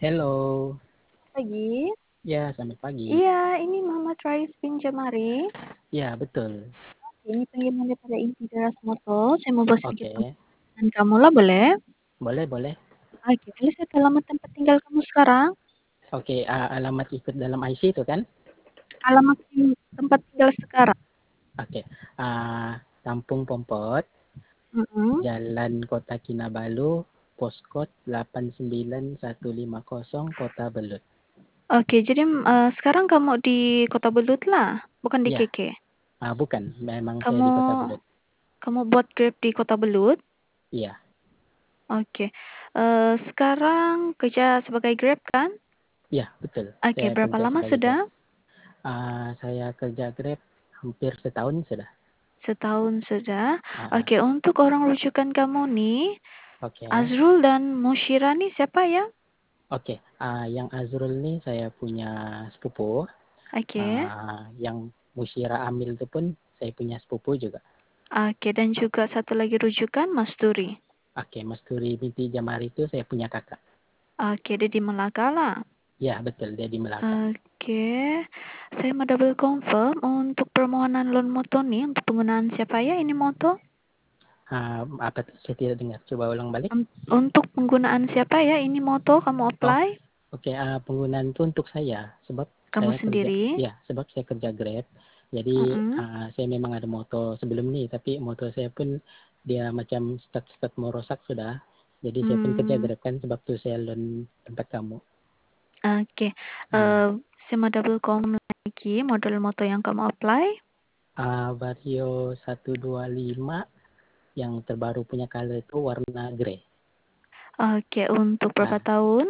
Hello, Pagi. ya selamat pagi. Iya, ini Muhammad Rais bin Jamari. Ya betul. Ini pengiriman daripada Inti Deras Motor. Saya mau bahas sedikit Oke, dengan kamu lah, boleh? boleh boleh. Oke, boleh saya tahu alamat tempat tinggal kamu sekarang? Oke, alamat ikut dalam IC itu kan? Alamat tempat tinggal sekarang. Oke, Kampung Pompot, Mm-mm. Jalan Kota Kinabalu, Poskot 89150, Kota Belut. Oke, jadi sekarang kamu di Kota Belut lah, bukan di Ya, KK. bukan, memang saya Kamu di Kota Belut. kamu buat Grab di Kota Belut. Iya, Oke. Sekarang kerja sebagai Grab kan? iya betul. Oke, Saya berapa kerja lama sebagai Grab. sudah? Saya kerja Grab hampir setahun sudah. Setahun sudah. Ah, ah. Oke, untuk orang rujukan kamu nih, Oke. Azrul dan Mushira nih siapa ya? Oke, yang Azrul nih saya punya sepupu. Oke. Yang Musyira Amil itu pun saya punya sepupu juga. Oke, dan juga satu lagi rujukan Mas Turi. Oke, Mas Turi binti Jamari itu saya punya kakak. Oke, dia di Melaka lah. Ya, betul, dia di Melaka. Oke, saya mau double confirm untuk permohonan loan moto nih untuk penggunaan siapa ya ini moto? Apa tuh? Saya tidak dengar. Coba ulang balik. Untuk penggunaan siapa ya ini moto kamu Oh, apply? oke. Penggunaan itu untuk saya, sebab Kamu saya kerja, sendiri? ya, sebab saya kerja Grab. Jadi Mm-mm. saya memang ada motor sebelum nih, tapi motor saya pun dia macam start mau rosak sudah. Jadi saya pun kerja Hmm, Grab kan, sebab tuh saya loan tempat kamu. oke. Hmm. Saya mau double confirm lagi model moto yang kamu apply. Vario 125 yang terbaru punya color itu warna grey. Oke, untuk berapa Ah, tahun?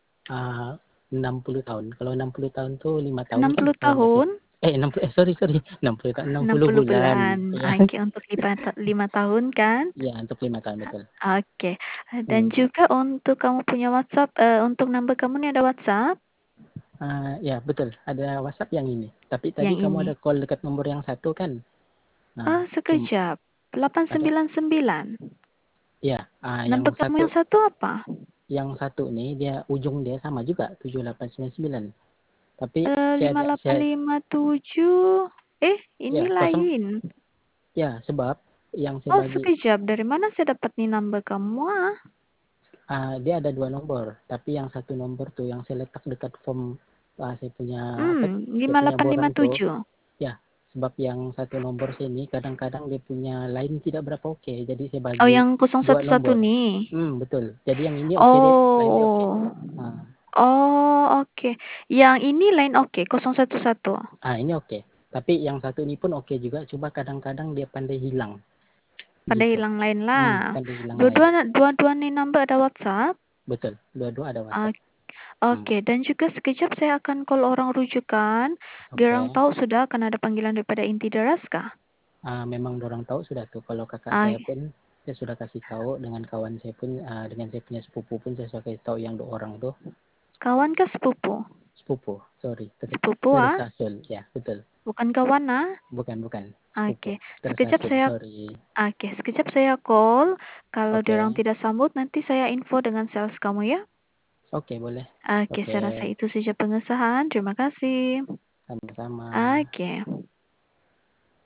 60 tahun. Kalau 60 tahun tuh 5 tahun kan 60 kalau nggak sih. tahun? 60 sorry 60 tahun 60 60 bulan. bulan. Ya. Oke, untuk 5 tahun kan? Ya, untuk 5 tahun betul. Oke. Dan Hmm. juga untuk kamu punya WhatsApp, untuk number kamu nih ada WhatsApp Ya betul, ada WhatsApp yang ini. Tapi tadi yang kamu ada ini. call dekat nomor yang satu kan? Nah, Sekejap. ada 899. ya, yang Number kamu satu yang satu apa? nih dia ujung dia sama juga 7899. Tapi Lima delapan saya lima tujuh. Ini ya kosong. lain. Ya, sebab yang saya Oh, bagi sekejap. Dari mana saya dapat nih number kamu? dia ada dua nomor, tapi yang satu nomor tuh yang saya letak dekat form saya punya saya Lima punya delapan lima borang tuh, tujuh. ya sebab yang satu nomor sini kadang-kadang dia punya line tidak berapa oke, jadi saya Oh, bagi yang dua 011 nomor. nih. Betul. Jadi yang ini oke deh, line dia oke. Oh. Ah, Oh, oke. Yang ini lain oke, 011. ini oke. Tapi yang satu ini pun oke juga, coba kadang-kadang dia pandai hilang Pada gitu. hilang lain lah. Pandai hilang lain. Dua-dua nih number ada WhatsApp. Betul. Dua-dua ada WhatsApp. Ah, Hmm, Oke, dan juga sekejap saya akan call orang rujukan. Biar orang oke. tahu sudah akan ada panggilan daripada inti deras kah? Memang dorang tahu sudah tuh kalau kakak Ah, saya pun saya sudah kasih tahu dengan kawan saya pun dengan saya punya sepupu pun saya sudah kasih tahu yang dua orang tuh kawan kah sepupu? sepupu sorry Sepupu tersasul ya betul bukan kawan bukan sepupu Oke, tersasul sorry. sekejap saya call. Kalau diorang Oke, tidak sambut, nanti saya info dengan sales kamu ya. oke boleh. Oke, Oke, saya rasa itu saja pengesahan. Terima kasih. sama-sama. Oke.